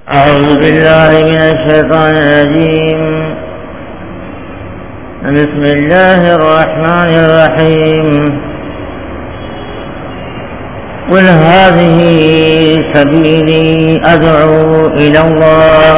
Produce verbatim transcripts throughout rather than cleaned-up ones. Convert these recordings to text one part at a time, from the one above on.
أعوذ بالله من الشيطان الرجيم. بسم الله الرحمن الرحيم. قل هذه سبيلي أدعو إلى الله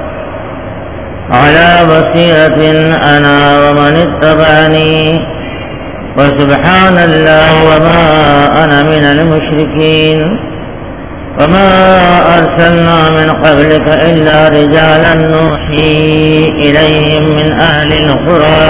على بصيرة أنا ومن اتبعني وسبحان الله وما أنا من المشركين. وما أرسلنا من قبلك إلا رجالا نوحي إليهم من أهل القرى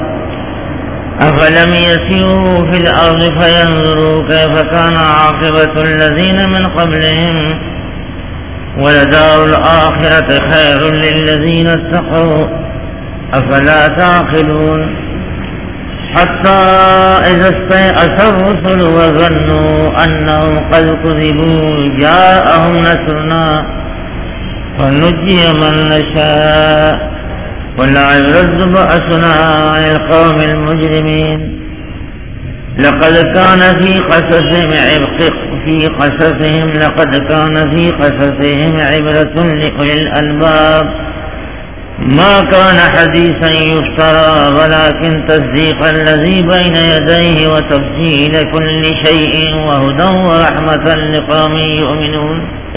أفلم يسيروا في الأرض فينظروا كيف كان عاقبة الذين من قبلهم ولدار الآخرة خير للذين اتقوا أفلا تعقلون. حتى إذا استيأس الرسل وظنوا أنهم قد كذبوا جاءهم نصرنا فنجي من نشاء ولا يرد بأسنا عن القوم المجرمين. لقد كان في قصصهم في قصصهم لقد كان في قصصهم عبرة لأولي الألباب ما كان حديثا يفترى ولكن تصديق الذي بين يديه وتفصيل كل شيء وهدى ورحمة لقوم يؤمنون.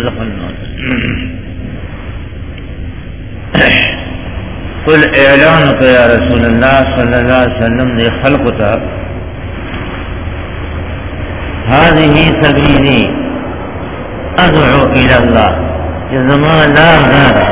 قل اعلانك يا رسول الله صلى الله عليه وسلم لخلقك هذه سبيلي أدعو إلى الله جزما لا غير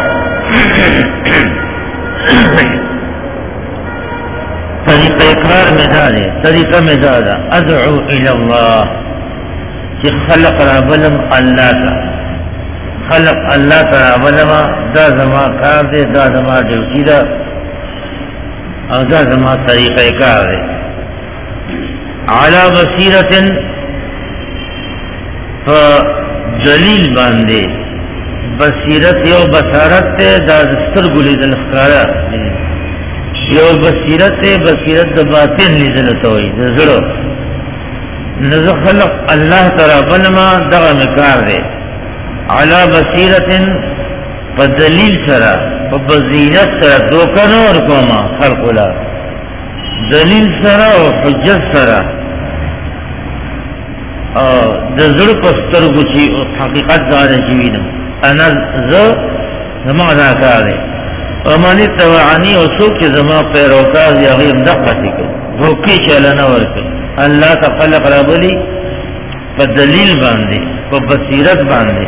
طریقہ کار میں دارے طریقہ میں دادا ادعو الاللہ کہ خلق رابلم اللہ کا خلق اللہ کا رابلم دا زما کار دے دا زما ڈیوٹی دا اور دا زما طریقہ کار دے علی بصیرت فدلیل باندے بصیرت یو بصارت تے دا دستر گلی دل خکارا یو بصیرت تے بصیرت دا باطن لی دلتوئی دا ذرو نزو خلق اللہ ترہ بنما دغا مکار دے علا بصیرت پا دلیل سرا پا بصیرت سرا دوکنو ارکوما خلق اللہ دلیل سرا و حجت سرا دا ذرو پستر گچی حقیقت دار جیوینم انا زو زمان ذاکار دے ومانی توانی اصوب کے زمان پیروکار یا غیر دقتی کر دھوکی چلنا ورکر اللہ کا خلق رابلی پا دلیل باندے پا بصیرت باندے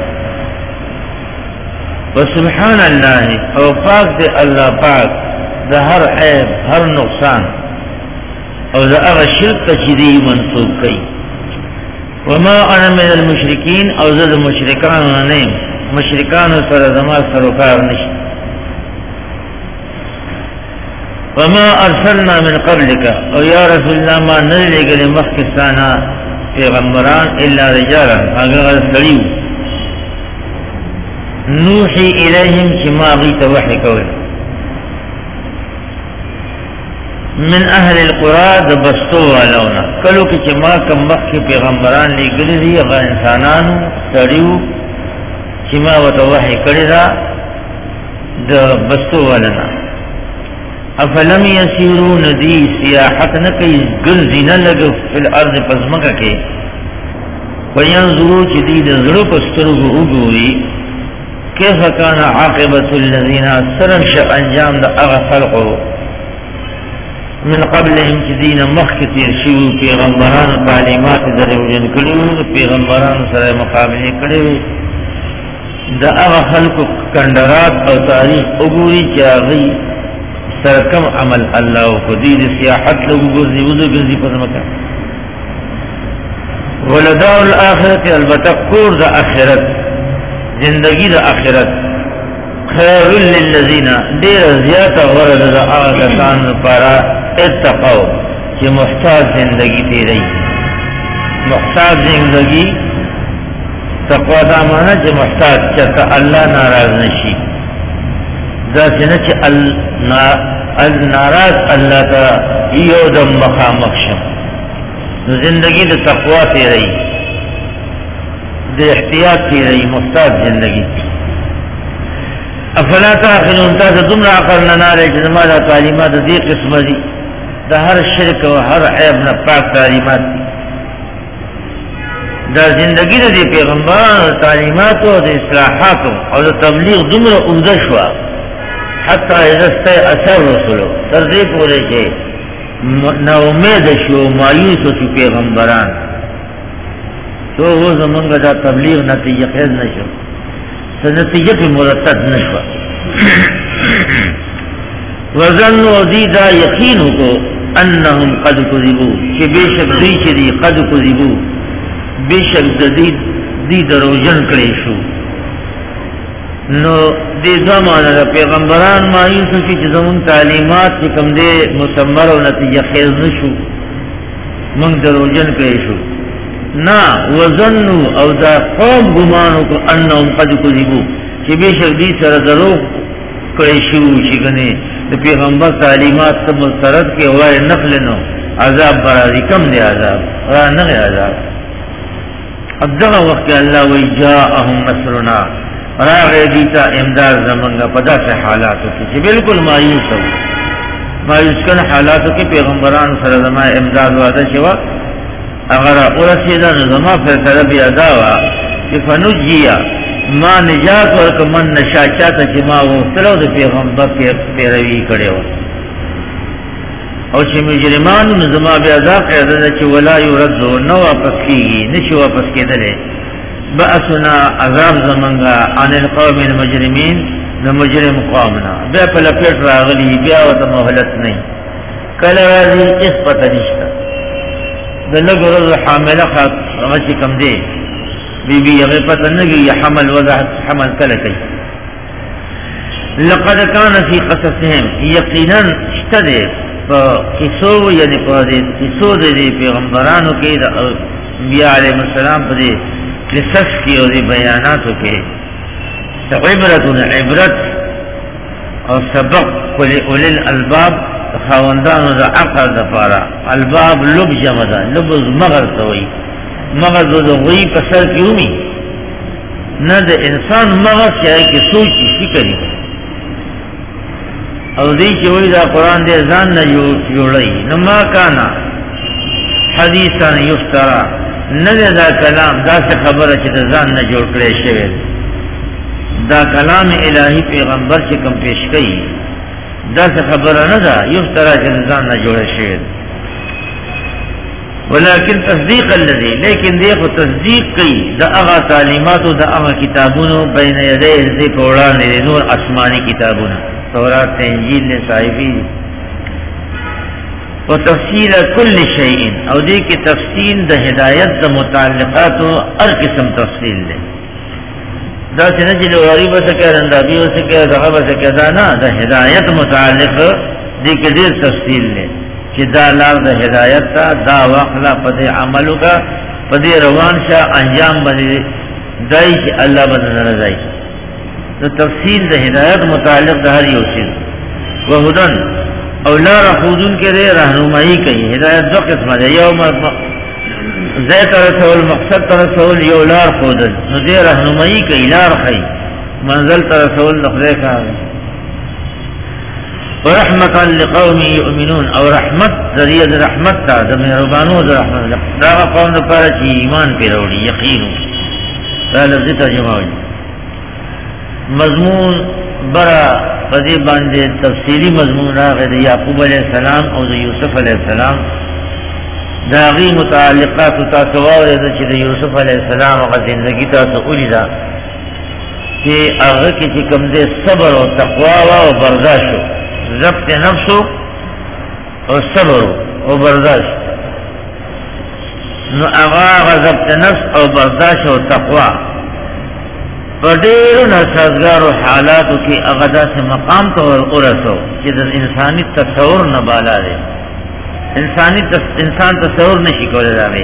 وسبحان اللہ او پاک دے اللہ پاک دا ہر عیب ہر نقصان او دا اغا شرک تشریعی منصوب کئی. وما انا من المشرکین او زد مشرکان نیم مشرکان سر زمان سروکار نشت. وما ارسلنا من قبلك او یا رسول اللہ ما نزلے گلے مخصانا پیغمبران الا رجالا اگر سلیو نوحی الیہم چما غیت وحی کوئے من اہل القرآ دبستو والاونا کلو کی چما کم مخی پیغمبران لے گلے دی اگر انسانانو سلیو چما وتوحی کرے دا دبستو والنا افلم یسیرون دی سیاحت نکی گلزی نلگو فی الارض پزمکا کے وینظرو چی دی دزرو پسترگو اگوری کیف کان عاقبت اللذین سرنش انجام دا اغا خلقو من قبلهم چی دین مخکتیر شیو پیغمبران تعلیمات در وجن کلیو پیغمبران سر مقابلی کلیو دا اغا خلقو کندرات او تاریخ اگوری چی آغی سرکم عمل اللہ کو دید سیاحت لگو گزی وزو گزی پر مکہ ولدار الآخرت البتہ کور دا آخرت زندگی دا آخرت خیر للذین دیر زیادہ ورد دا آگتان پارا اتقاو کہ محتاج زندگی تی رہی محتاج زندگی تقوی دا مانا کہ محتاج چاہتا اللہ ناراض نشی دا سنچ الناراض اللہ تا یو دم مخامخ شم زندگی دا تقوی تی رہی دے احتیاط کی رہی محتاج زندگی افلا تعقلون تاسو دومره عقل نه لرئ چې زما دا تعلیمات د دې قسمه دي د هر شرک او هر عیب نه پاک تعلیمات دي دا زندگی د دې پیغمبرانو تعلیماتو د اصلاحاتو او د تبلیغ دومره عمده شوه حتی اذا استیأس الرسل تر دې پورې چې نا امید شو مایوس شو پیغمبران تو وہ زمانگ دا تبلیغ نتیجہ خیز نشو سا نتیجہ پی مرتد نشو وظنو دیدا یقینو کو انہم قد کذبو کہ بے شک دی چی قد کذبو بے شک دی دی دروجن کلیشو نو دی زمانہ دا پیغمبران مایوسو کی چی زمان تعلیمات چی کم دے مسمر و نتیجہ خیز نشو من دروجن کلیشو نا وظنو او دا قوم گمانو کو انہم قد کذبو چی بے شک دی سر دروغ کلیشو چی کنے دا پیغمبر تعلیمات سب مسترد کے ہوئے نقلنو عذاب برازی کم دے عذاب را نغی عذاب اب دغا وقت اللہ وی جاءہم نصرنا راغ دیتا امداد زمانگا پدا سے حالاتو کی چی بالکل مایوس ہو مایوس کن حالاتو کی پیغمبران سر زمان امداد وعدہ شوا اگر ارسیدہ نظمہ پھر طرف اداوا کہ فنجیا ما نجات ورک من نشا چاہتا چی ما وفتلو دا پیغمبر پیروی کڑے ہو او چی مجرمان نظمہ بی ادا قیدہ چی ولا یردو نو واپس کی نشی واپس کی دلے بأسنا عذاب زمانگا عن القوم المجرمین نمجرم قومنا بیا پلا پیٹ راغلی بیا وطا محلت نہیں کل راضی اس پتہ نشتا دلگ رضو حاملہ خاک غچی کم دے بی بی اغی پتہ نگی یا حمل وضاحت حمل کلکی لقد کان فی قصصهم یقینا اشتدے پا قصو یعنی پا دے قصو دے دے پیغمبرانو کے انبیاء علیہ السلام پا دے قصص کی اور بیاناتو کے عبرت عبرت اور سبق کلی اولی الالباب خواندانو دا عقل دا پارا الباب لب جمع دا لب مغر سوئی مغر دا غوی پسر کیومی نا دا انسان مغر چاہے کہ سوچی فکری او دی چوئی دا قرآن دے زان نا جوڑی نما کانا حدیثا یفترا ندے دا کلام دا سے خبر ہے چی زان نہ جوڑ کرے شوید دا کلام الہی پیغمبر چی کم پیش کئی دا سے خبر نہ دا یفترا چی زان نہ جوڑے شوید ولیکن تصدیق اللذی لیکن دیکھو تصدیق کئی دا اغا تعلیمات و دا اغا کتابونو بین یدے حضی پوڑان دے نور اسمانی کتابونو تورات انجیل نے صحیفی و تفصیل کل شیئن او دی کی تفصیل دا ہدایت دا متعلقات و ار قسم تفصیل دے دا سنجل واری بسکے رندابی بسکے دغا بسکے دانا دا ہدایت متعلق دی کی دیر تفصیل دے چی دا لار دا ہدایت تا دا واقلا پدے عملو کا پدے روان شا انجام بندے دائی چی اللہ بندے رضائی دا تفصیل دا ہدایت متعلق دا ہر یوسید وہدن اولار خودون کے دے رہنمائی کئی ہدایت دو قسم دے یوم زیت رسول مقصد رسول یو لار خودن نو دے رہنمائی کئی لار خی منزل رسول نخدے کھا ورحمتا لقوم یؤمنون او رحمت ذریعہ رحمت تا دمی ربانو در رحمت داغا قوم در پارا چی ایمان پی روڑی یقینو دا لفظی ترجمہ ہوئی مضمون برا قدی باندے تفصیلی مضمون راغے دا یعقوب علیہ السلام اور دا یوسف علیہ السلام داغی متعلقات تا سوارے دا چی دا یوسف علیہ السلام اگر زندگی تا سولی دا کہ اگر کسی کم دے صبر و تقوی و برداشت ضبط نفسو اور صبر و برداشت نو اگر ضبط نفس اور برداشت و تقوی فدیر نسازگار و حالاتو کی اغدا سے مقام تو ارسو کہ انسانی تصور نہ بالا دے انسانی تص... انسان تصور نشی کولے داغے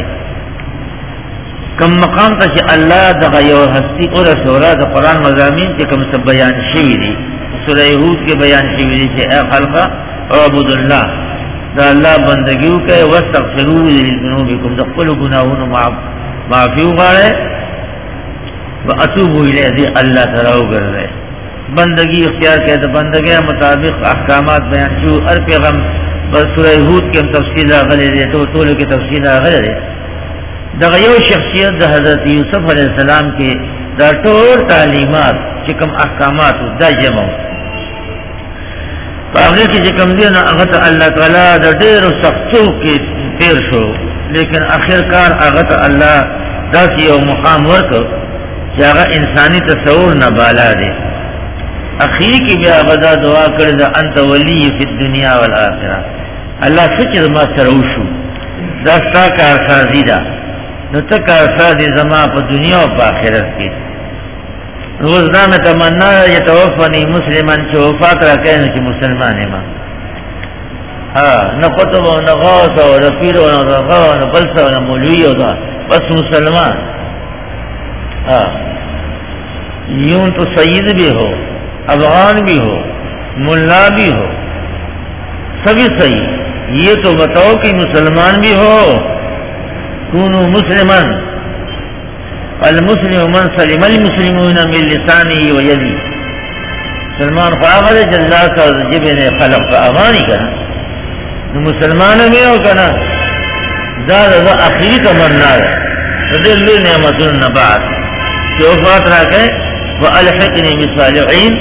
کم مقام تا کہ اللہ دغا یو ہستی ارسو را دا قرآن مضامین کے کم سب بیان شوی دی سورہ ہود کے بیان شوی دی کہ اے خلقہ عبد اللہ دا اللہ بندگیو کے واستغفروا لذنوبکم دا قلو گناہون معافیو غارے وَأَتُوبُ إِلَيْهِ دی اللہ تراؤ کر رہے بندگی اختیار کیا تو بندگی مطابق احکامات بیان شو. ہر پیغام بس سورہ ہود کے ہم تفصیل آغلے دے تو طول کی تفصیل آغلے دے دا غیو شخصیت دا حضرت یوسف علیہ السلام کے دا طور تعلیمات چکم احکامات دا جمع پاگل کی چکم دینا اغت اللہ تعالیٰ دا دیر و سختو کی تیر شو لیکن آخر کار اغت اللہ دا سی و مقام ورکو چاگا انسانی تصور نبالا دے. اخیر کی بیا غدا دعا کرد انت ولی فی الدنیا والآخرہ اللہ سچ زما سروشو دستا کارسازی دا نتا کارسازی زما پا دنیا و پا آخرت کی روزنا میں تمنا یتوفنی مسلمان چو وفات را کہنے چی مسلمان ما ہاں نا قطب و نا غوث و نا پیر و نا غا و نا بلسا و نا مولوی و نا بس مسلمان. ہاں یوں تو سید بھی ہو افغان بھی ہو ملا بھی ہو سبھی صحیح. یہ تو بتاؤ کہ مسلمان بھی ہو. کونو مسلمان المسلم من سلم المسلمون من لسانه و یدی. مسلمان خواہر جلال کا جبن خلق کا امانی کنا مسلمان میں ہو کنا زیادہ دا آخری تمنا ہے دل نعمت النبات کہ وفات را کہ وَأَلْحِقْنِي بِالصَّالِحِينَ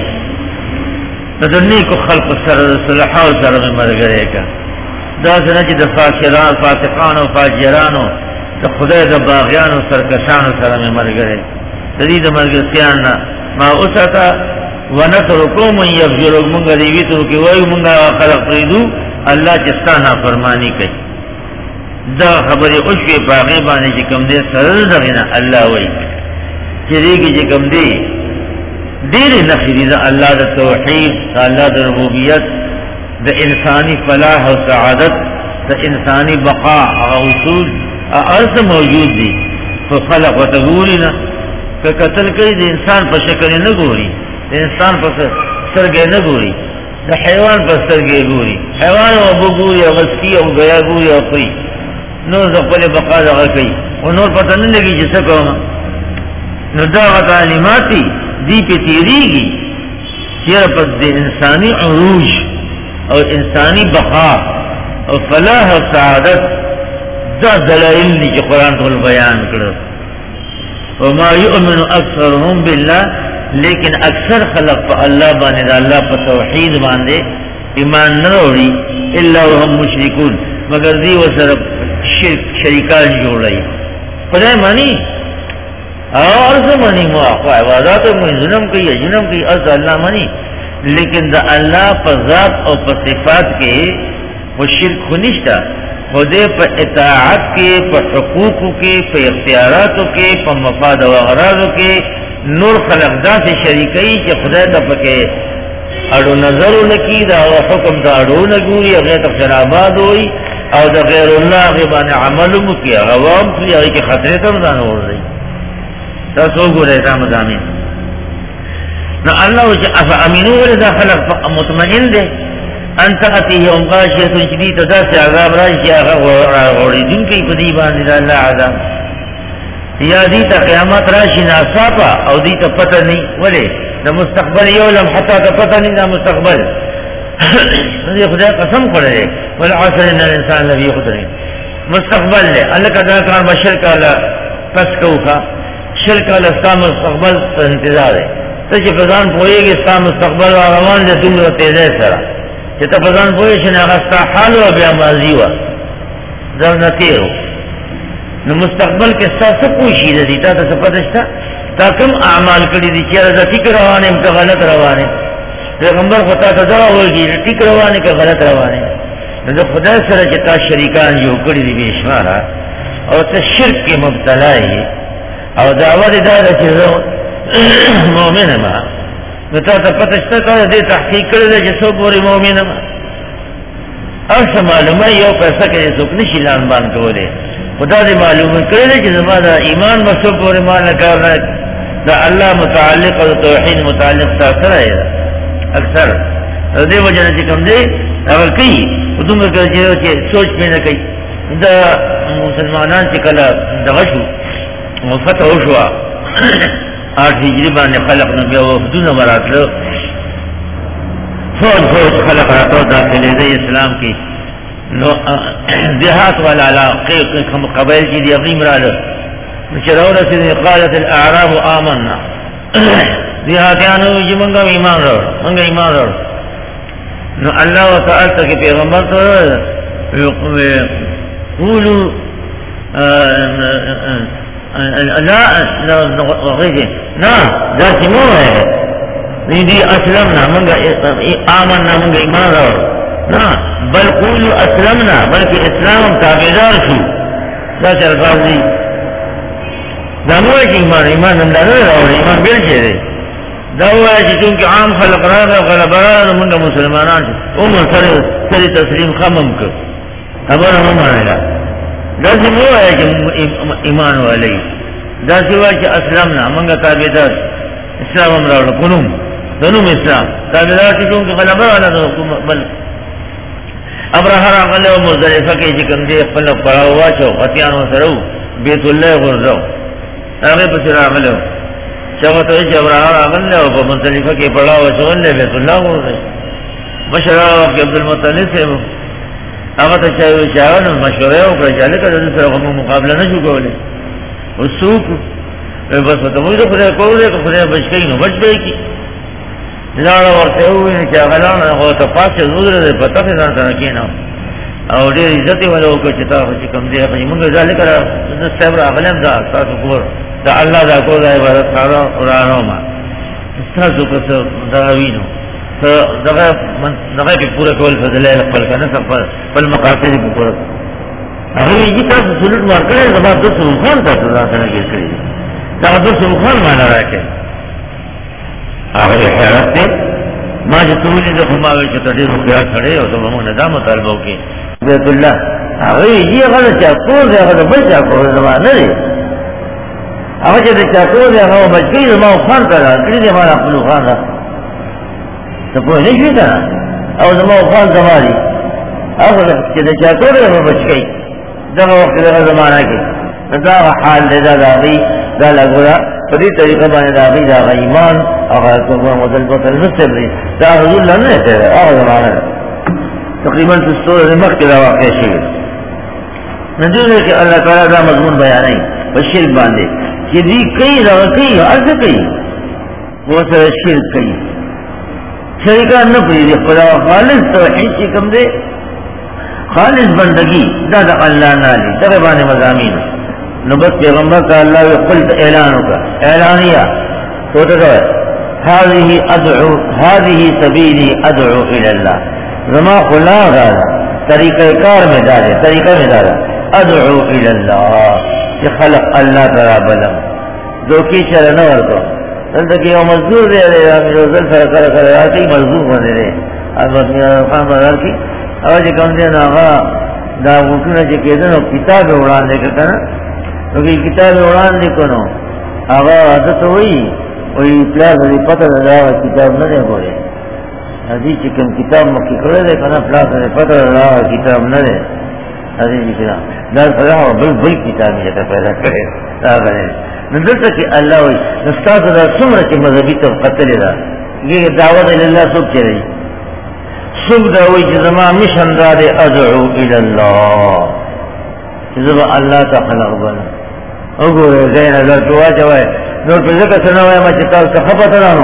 ندنی کو خلق سر صلحاء و سر میں مر گرے کا دا سنچی دا فاکران فاتقان و فاجران و دا خدای دا باغیان و سرکشان و سر میں مر گرے تدید مرگسیان ما اساتا ونترکو من یفجرک منگا دیویتو کی ویو منگا خلق پریدو اللہ چستانا فرمانی کئی دا خبری اشوی باغی بانے چکم دے سر دغینا اللہ وی چرے کی چکم دے دیر نفری دا اللہ دا توحید دا اللہ دا ربوبیت دا انسانی فلاح و سعادت دا انسانی بقاء و حصول ارس موجود دی فخلق و تگورینا کہ قتل کئی دا انسان پر شکل نگوری دا انسان پر سرگے نگوری دا حیوان پر سرگے گوری حیوان و ابو گوری و غسکی و گیا گوری و قوی نور دا قل بقاء دا غکی و نور پتہ نہیں لگی جسا کوما نو دا تعلیماتی دی پہ تیری گی چیر پس دے انسانی عروج اور انسانی بقا اور فلاح و سعادت دا دلائل دی جو قرآن کو بیان کرو. وما یؤمن اکثرهم باللہ لیکن اکثر خلق پا اللہ بانے دا اللہ پا توحید باندے ایمان نروڑی الا وهم مشرکون مگر دی و سر شرک شریکان جوڑ رہی خدای مانی اور سے منی مواقع عبادات میں ظلم کی یا جنم کی از اللہ منی لیکن دا اللہ پر ذات اور پر صفات کے وہ شرک خنشتا خودے پر اطاعت کے پر حقوق کے پر اختیارات کے پر مفاد و اغراض کے نور خلق دا سے شریکی کہ خدا دا پکے اڑو نظر لکی دا حکم دا اڑو نگوری اغیر تک شراباد ہوئی او دا غیر اللہ غیبان عمل مکی غوام کی اغیر کے خطرے تمزان ہو رہی سو گو رہتا مضامین نو اللہ وچ افا امینو ورزا خلق مطمئن دے انتا اتیہ امقاشیتن شدید دا سے عذاب راشی آغا غوری دن کی پدی باندی دا اللہ عذاب یا دیتا قیامت راشی ناصافا او دیتا پتہ نہیں ولے دا مستقبل یولم حتی تا پتہ نہیں دا مستقبل یہ خدا قسم کھڑے والعصر ان الانسان لفی خسر مستقبل لے اللہ کا دا کار بشر کا پس کوخا شرک الاستا مستقبل تا انتظار ہے تجھے فضان پوئے گی استا مستقبل و روان دے تم رو تیزے سرا چھتا فضان پوئے چھنے اغسطا حال و بیا ماضی و زرنتی ہو نو مستقبل کے ساتھ سب پوشی دے دیتا تا سپتشتا تا کم اعمال کری دی چیرا دا ٹک روانے کا غلط روانے پیغمبر خطا تا دعا ہوگی ٹک روانے کا غلط روانے نو خدا سر چتا شریکان جو کری دی بیشمارا اور تا شرک کے مبتلا ہے اور دعوت دارہ چیزوں مومن ما نتا تا پتشتا تا دے تحقیق کردے جسو پوری مومن ما ارسا معلوم ہے یو پیسا کہ جسو کنشی لان بان کولے خدا دے معلوم کردے جسو ما دا ایمان مسو پوری مانا کرنا دا اللہ متعلق اور توحید متعلق ساتھ رہے اکثر دے وجہ نے چکم دے اگر کئی تم کر سوچ میں نہ کئی دا مسلمانان چکلا دغشو فتح ہوشوا آٹھ ہجری بانے خلق نبی وفدون مرات لو فوج فوج خلق راتو داخلے دے اسلام کی دیہات والا علاقے قبائل کی دی اقیم را لے چراؤ رسید قالت الاعراب آمنا دیہاتیانو جی منگا ایمان رو منگا ایمان رو نو اللہ و تعالی تک پیغمبر تو قولو لا نا ذاتی مو ہے دی اسلمنا منگا آمنا منگا ایمان رو نا بل قولو اسلمنا بلکہ اسلام تابدار شو ذات الفاظ دی داموئے کی ایمان ایمان اندازہ رو ایمان بیل چے دے دعوہ ہے چونکہ عام خلق را را غلب را را منگا مسلمانان عمر سر سر تسلیم خمم کر خبر ہم مانے گا داسی وہ ہے کہ ایمان والی داسی وہ ہے کہ اسلامنا منگا تابدار اسلام ہم راوڑا کنوم دنوم اسلام تابدار چونکہ غلب را را بل اب رہا را غلب مزدلفہ کے جکم دے اپنا پڑاوا چو قطیانو سرو بیت اللہ غرزو آگے پسی را غلب چاہتا ہے جب رہا راغل لے اور مصطلفہ کے پڑھا ہوا چون لے بیت اللہ ہو رہے مشورہ کہ عبدالمطلب سے آگتا چاہے وہ چاہتا مشورہ ہو کر چالے کر دوسرا ہم مقابلہ نہ چکو لے اس سوک بس تو مجھے خدا کو لے کہ خدا بچ گئی نو بچ گئی کی لڑا ورتے ہوئے چاہلانا وہ تو پاس سے نظر دے پتہ سے نہ ترکی نہ اور دیر عزت والوں کو چتا کم دے اپنی منگا ذالے کرا صاحب راغلم دا ساتھ کور دا اللہ دا کو دا عبادت کارا قرآنو ما استازو کسا دراوینو دغای پی پورا کول فضلائے لقبل کا نصف پل مقاصد پی پورا اگر یہ تاس سلوٹ مار کرے زبا دو سلوخان تا سزا سنگیر کری دا دو سلوخان مانا رکھے آخر حیرت تے ما جتولی دا خماوی چتا دیر مقیات کھڑے ہو تو ممون دا مطالبوں کی بیت اللہ اگر یہ غلط چاکور دے اگر بل چاکور زمان نرے اگر چاہتے چاکور دے اگر بچ گئی زمان خان کرا کلی دے مانا اپنو خان را تو کوئی نہیں شوی کنا اور زمان خان زمانی اگر چاہتے چاکور دے اگر بچ گئی دقا وقت دقا زمانہ کی دا حال دے دا داغی دا لگورا فدی طریقہ بانے داغی داغا ایمان اگر تو مدل بطل نصر دی دا حضور اللہ نہیں تیرے اگر زمانہ تقریباً سستور رمک کے دا واقع شوی نجوز ہے کہ اللہ تعالیٰ دا مضمون بیانی بشرک باندے کہ دی کئی رغا کئی عرض کئی وہ سر شرک کئی شرکہ نہ پری دی خدا خالص توحید کی کم دے خالص بندگی دا دا اللہ نالی تقریبان مضامین نبت پیغمبر کا اللہ قلت اعلانوں کا اعلانیہ تو تکو هذه ادعو هذه سبیلی ادعو الاللہ زما خلا غالا طریقہ کار میں دارے طریقہ میں دارا ادعو الاللہ کہ خلق اللہ ترا بلم دو کی شرح نور کو دلتا کہ وہ مزدور دے رہے ہیں جو ذل فرق کر کر رہا کہ مزدور بنے رہے آزمت میرا خان بازار کی اور جو کم دے ناغا دا وکنا جو کہتے ہیں کتاب اڑان دے کرتا نا کیونکہ کتاب اڑان دے کنو آغا عادت ہوئی وہی پلاس ہوئی پتہ لگا کتاب نہ دے بولے حدیث چکم کتاب مکی کرے دے کنا پلاس ہوئی پتہ لگا کتاب نہ دے حدیث چکم دار فلاح و بل بل کتابی جتا پیدا کرے آگا نظرتا کہ اللہ ہوئی نستاذ دا سمرہ کی مذہبی طب قتل دا یہ دعوت اللہ سب چے رہی سب دا ہوئی جزما مشن دا دے ادعو الاللہ جزما اللہ تا خلق بنا اگو رہے زین ازر تو آجا ہوئے نور پر ذکر سنوائے ما چکال تخبت رانو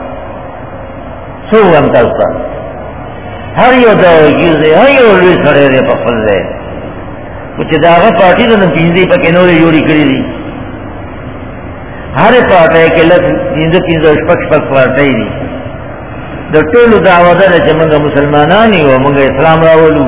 سو ہم تلتا ہر یو دعوی گیزے ہر یو لوی سڑے دے پخل دے کچھ داغا پارٹی تو نم پینزی پا کنوری جوڑی کری دی ہر پارٹی کے لگ پینزو پینزو شپک شپک پارٹی دی در طول دعوی دا چا منگا مسلمانانی و منگا اسلام راولو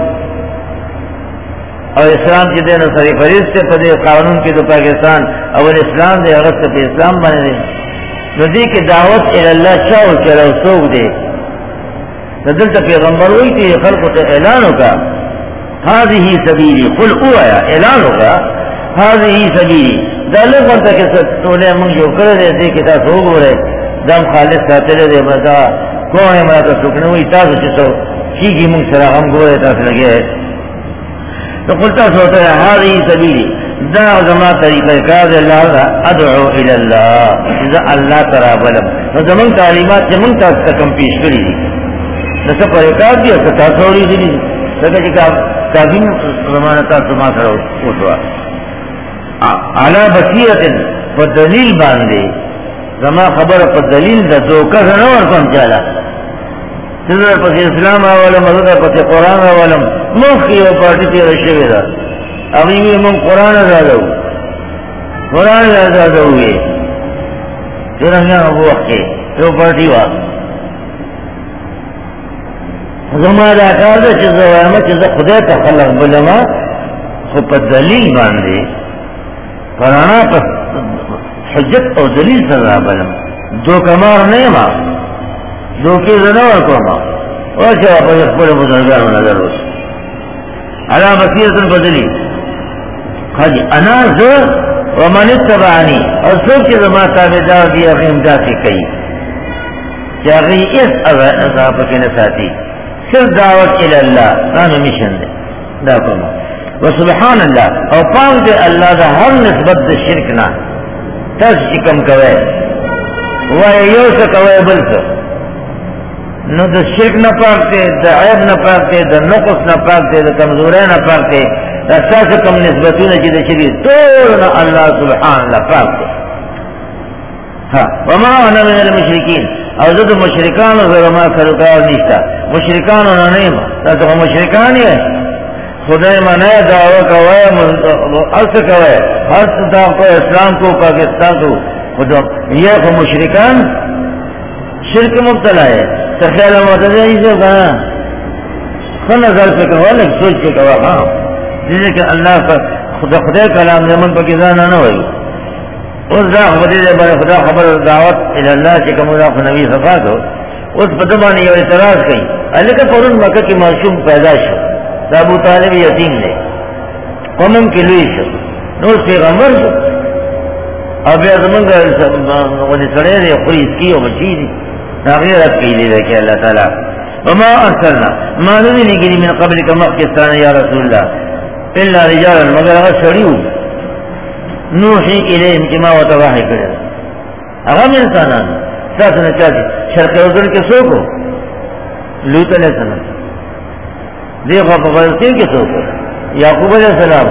اور اسلام کی دے نصری فریض سے پدے قانون کی تو پاکستان اول اسلام دے اغسط پہ اسلام بنے دے ندی کی دعوت الاللہ چاو چلو سوگ دے ندلتا پیغمبر ہوئی تھی خلق تا اعلانو کا هذه سبیلی قل او آیا اعلانو کا هذه سبیلی دا لوگ بنتا کہ تونے من جو کردے دے کتا سوگ ہو رہے دم خالص ساتلے دے بتا کون ہے مرا تا سکنے ہوئی تاسو چسو چیکی من سرا غم گورے تاس لگے ہے تو قلتا سوتا ہے هذه سبیلی دا زما طریقہ کار اللہ ادعو الاللہ اذا اللہ ترا بلم زمان تعلیمات سے من تاس تکم پیش کری نسا پر اکاب دیا ستا سوری دلی سکا چی کافی زمانتا سما سر اوٹوا علا بصیرت پر دلیل باندے زما خبر پر دلیل دا دوکا سنور کم چالا سنر پس اسلام آوالم حضرت پس قرآن آوالم مخی و پارٹی تیر شوی دا اغیوی من قرآن ازادو قرآن ازادو ہوئے تیر ہمیں ابو وقت کے تو پارٹی وا زما دا کار دا چیز وائمہ چیز خدا تا خلق بلما خود پر دلیل باندے قرآن پر حجت او دلیل سزا بلم دو کمار نیما دو کی زنور کوما وچا پر اخبر بزرگار نظر روس علا بصیرتن بدلی خاجی انا زر ومن اتبعنی اور سوک چیز ما تابدار دی اغی امداسی کئی چا اغی اس اضافہ کی نساتی صرف دعوت الاللہ نام مشن دے دا کوما وسبحان اللہ او پاک دے اللہ دا ہر نسبت دے شرکنا تس شکم کوئے وائے یو سا کوئے بلسا نو دا شرک نہ پاکتے دا عیب نہ پاکتے دا نقص نہ پاکتے دا کمزورے نہ پاکتے دا ساس کم نسبتون چی دا شریف دورنا اللہ سبحان اللہ پاکتے ہاں وما انا من المشرکین او زد مشرکان و ذرما سرکار نیشتا مشرکان و نانیما تا تو مشرکان ہی ہے خدای منائے دعوی کوئے عرص کوئے عرص دا کو اسلام کو پاکستان کو خدا یہ کو مشرکان شرک مبتلا ہے تخیل معتدہ جیسے کہا خن نظر سے کہا لیکن سوچ کے کہا ہاں جیسے کہ اللہ کا خدا خدا کلام زمن پا کزانا نہ ہوئی اس دا خبری دے بارے خدا خبر دعوت الاللہ چکم اللہ کو نبی صفات ہو اس بدمانی اور اعتراض کئی علیکہ پرون مکہ کی معصوم پیدا شو دا ابو طالب یتیم دے قومم کی لوئی شو نو پیغمبر شو اب یا زمان کا غنی سڑے دے خوری اس کی و بچی دی ناغیرت کی لئے کہ اللہ تعالی وما ارسلنا ما نبی نگری من قبل کا مخصستان یا رسول اللہ اللہ رجالا مگر اگر سڑیو نوحی الہم کی ما وطواحی کرے اغم انسانان ساتنا چاہتی شرق ازر کے سوکو لوت علیہ السلام دیکھو فلسطین کے سوکو یعقوب علیہ السلام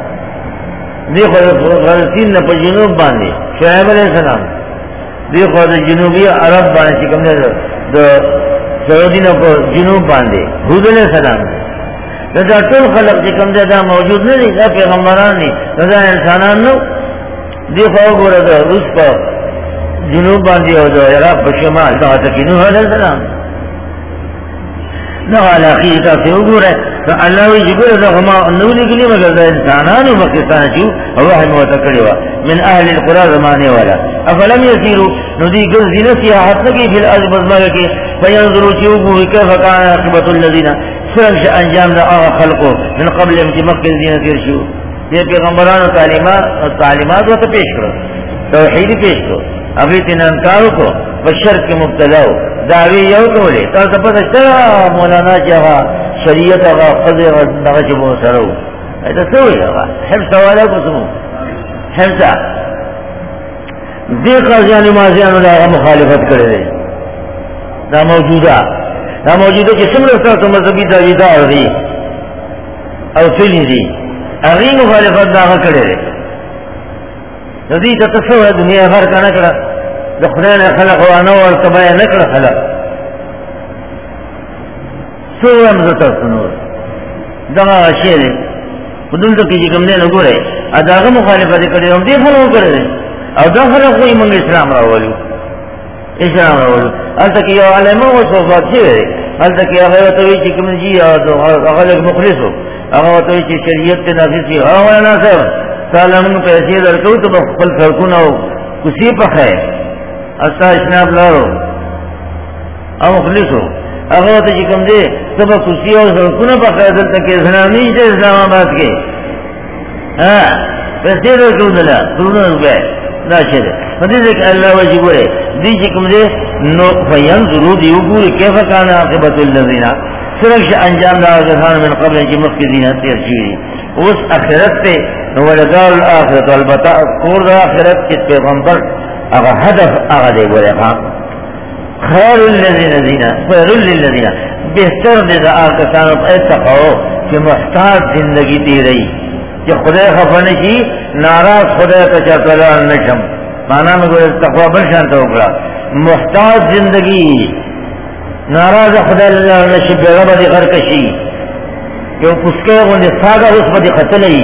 دیکھو فلسطین نے پر جنوب باندے شعیب علیہ السلام دیکھو جنوبی عرب باندے چکم نے سعودی نے پر جنوب باندے حود علیہ السلام رضا طول خلق چکم دے دا موجود نہیں دا پیغمبران نہیں رضا انسانان نو دیکھو گو رضا روس پر جنوب باندے ہو دو عراق پر شمال دا تکی نوح علیہ السلام نو علاقی اتا سے اگو رہے تو اللہ وی جگر دا غما نولی کلی مگر دا انسانانو مقصان چو وحی موتکڑی وا من اہل القرآ زمانے والا افلم یسیرو ندی گرزی نسیاحت لگی فی الارض بزمگا کی فینظرو چی اگو کیف کان عاقبت اللذین سرنش انجام دا آغا خلقو من قبل امتی مکن زین تیر شو یہ پیغمبران و تعلیمات تعلیمات وقت پیش کرو توحید پیش کرو ابھی تنانکارو کو بشرک کے مبتلاو دعوی یو کولے تا سپس اشترا مولانا چاہا شریعت آغا قضی نغچ موسرو ایتا سوئی آغا حفظ والا کو سمو حفظ دی قرضیانی مازیانو دا آغا مخالفت کرے دا موجودہ دا موجودہ کی سمرستا تو مذہبی تاجیدہ آغی او سلی دی اغی مخالفت دا آغا کرے ندی تتصو ہے دنیا غر کا نکڑا دخلین خلق وانو ارتبائی نکڑا خلق سو امزتا سنور دغا غشیر خدل تو کی جکم دے نگو رہے اداغا مخالفت کرے ہم دی خلق کرے او دا خلق کوئی منگ اسلام راولو اسلام راولو حالتا کہ یو علماء و صوفات چھے حالتا کہ اغیرتوی جکم جی اغلق مخلصو اغیرتوی شریعت نافذی اغیرتوی ناصر سالمون پیسے درکو تو بخل سرکونا ہو کسی پخے استا اشناب لارو او مخلص ہو اغوات جکم دے سب کسی ہو سرکونا پخے دلتا کہ اسلامی جتے اسلام آباد کے ہاں پیسے درکو دلا سرونا روپے لا شده فدیده که اللہ وجی گوره دی جکم دے نو فینظرو دیو گوره کیفا کان عاقبت اللذین سرکش انجام دا آگران من قبل انجی مخی دین تیر چیری اس اخرت پہ ولدار الآخرت والبتا کور دا آخرت کس پیغمبر اگا هدف اگا دے گوره خان خیر اللذین زینا خیر اللذین بہتر دے دا آکسان اے تقو کہ محتاج زندگی دی رہی کہ خدای خفن کی ناراض خدای تا چاکلان نشم مانا میں کوئی تقوی بلشان تا اکڑا محتاج زندگی ناراض خدای اللہ نشم بیغب دی غرکشی کہ وہ پسکے گوندے ساگا اس پا دی قتلی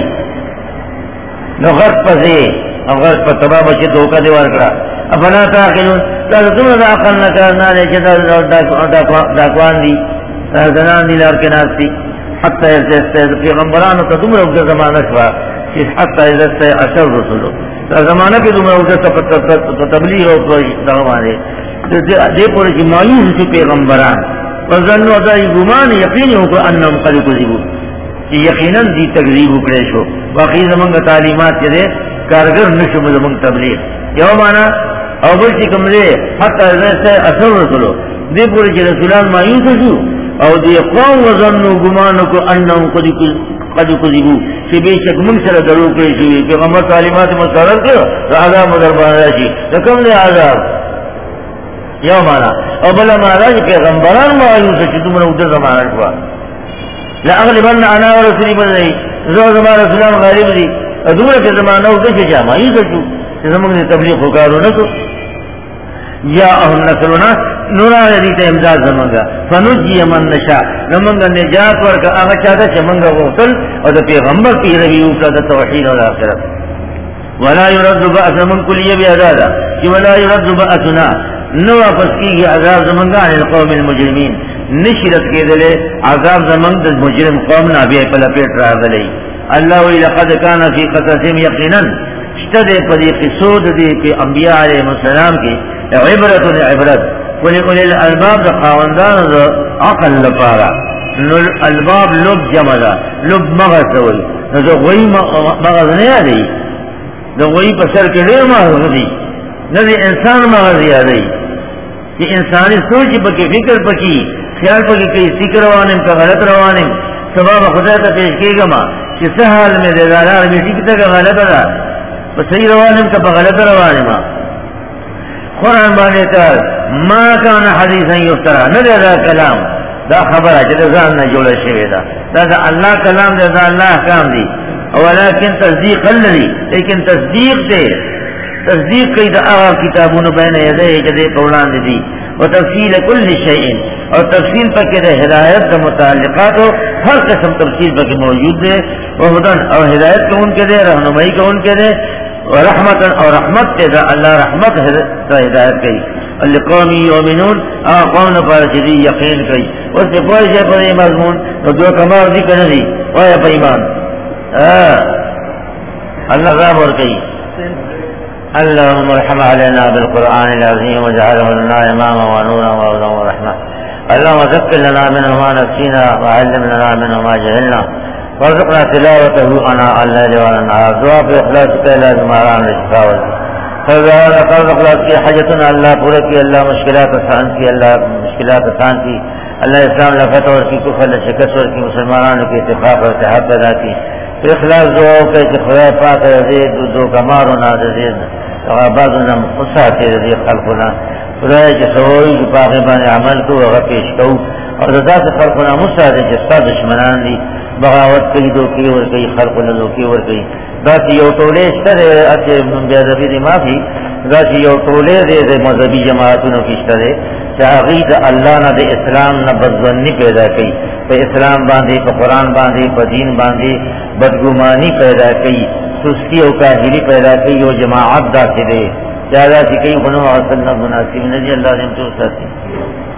نو غرق پزے اب غرق پا تباہ بچے دوکا دیوار کرا افلا تاقلون تاکہ تم دا عقل نکرنا لے چتا ڈاکوان دی زنان دی لار کے ناس دی حتی ازدستے پیغمبرانو تا تم روکتا زمانہ شوا حتی ازدستے عشر رسولو زمانہ پہ تم روکتا تبلیغ و دغمانے دے پورے کی مایوس سے پیغمبران وظنو دا گمان یقینی ہو کہ انہم قد کذبو یقیناً دی تکذیب اکڑے شو باقی زمانگا تعلیمات کے دے کارگر نشو زمان تبلیغ یو مانا او بلچی کم دے حتی ازدستے عشر رسولو دے پورے کی رسولان مایوس شو او دی قوم وظنو گمانو کو انہم قد کذبو کہ بے شک من سر درو کرے شوی پیغمبر تعلیمات مستقرر کرو تو عذاب مدربان راشی لکم دے عذاب یو مانا او بلا مانا کہ پیغمبران معایوس شو تم نے ادھر زمانہ شوا لأغلبن انا ورسولی بلدئی زو زمان رسولان غالب دی ادھر کے زمانہ ادھر سے جا معایوس شو زمان نے تبلیغ خکارو نکو یا اہم نسلونا نورا ردیتا امداد زمانگا فنجی من نشا نمانگا نجات ورکا آغا چاہتا چا منگا غوصل اور دا پیغمبر کی روی اوکا دا توحید والآخرت ولا يرد بأس من کلیہ بی عذابا کہ ولا يرد بأسنا نو واپس کی گی عذاب زمانگا عن القوم المجرمین نشرت کے دلے عذاب زمان دا مجرم قوم نابی پلا پیٹ را دلے اللہ وی لقد کانا فی قصصیم یقینا اشتد پدی قصود دی پی انبیاء علیہ السلام کی عبرت عبرت ولی اولی الالباب دا خاوندان دا عقل لپارا نو الالباب لب جمدا لب مغز دوئی نو دا غوی مغز نیا دی دا غوی پسر کے لئے مغز دی نو دا انسان مغز یا دی کہ انسانی سوچی پکی فکر پکی خیال پکی کئی سیک روانیم کا غلط روانیم سباب خدا تا پیش کی گما کہ سحال میں دے دارار میں سیکتا کا غلط دا صحیح روانیم کا غلط روانیم قرآن بانے کر ما کان حدیثا یفترا ندے دا کلام دا خبر ہے جدہ زان نا جوڑا شوئے دا دا دا اللہ کلام دے دا اللہ احکام دی ولیکن تصدیق اللہ دی لیکن تصدیق دے تصدیق کئی دا آغا کتابون بین یدے جدے قولان دی و تفصیل کل شیئن اور تفصیل پاکے دا ہدایت دا متعلقات ہو ہر قسم تفصیل پاکے موجود دے و ہدن اور ہدایت کا ان کے دے رہنمائی کا ان کے دے ورحمت اور رحمت تے دا اللہ رحمت تا ہدایت کئی لقومی یومنون قوم پر جدی یقین کئی اس سے پوئی جائے پر یہ مضمون دو کمار ذکر نہیں پوئی پر ایمان اللہ غاب اور کئی اللهم ارحم علينا بالقرآن العظيم واجعله لنا اماما ونورا وهدى ورحمة اللهم ذكر لنا منه ما نسينا وعلم لنا منه ما جهلنا وارزقنا تلاوته اناء الليل والنهار دعاء في اخلاص پہلا بیماران شفا فضل قرض اخلاص کی حاجتنا اللہ پورا کی اللہ مشکلات آسان کی اللہ مشکلات آسان کی اللہ اسلام لفتح اور کی کفر شکست اور کی مسلمانوں کے اتفاق اور اتحاد پیدا کی پھر اخلاص دعا کہ خدا پاک رضید دو کمارنا رضید بعضنا مصاحتی رضید خلقنا خدا کہ سوئی کی پاک بان عمل کو وغا پیش کو اور رضا سے خلقنا مصاحتی جستا دشمنان دی بغاوت کئی دو کی اور کئی خلق لدو کی اور کئی داتی یو طولے اشتر اچھے بیادبی دی معافی داتی یو طولے دے دے مذہبی جماعتونوں کی اشتر چاہید اللہ نہ دے اسلام نہ بدظنی پیدا کی پہ اسلام باندھی پہ قرآن باندھی پہ دین باندھی بدگمانی پیدا کی سستی و کاہلی پیدا کی وہ جماعت دا سے دے چاہدہ سی کئی خنو حسن نہ مناسب نجی اللہ نے ہم تو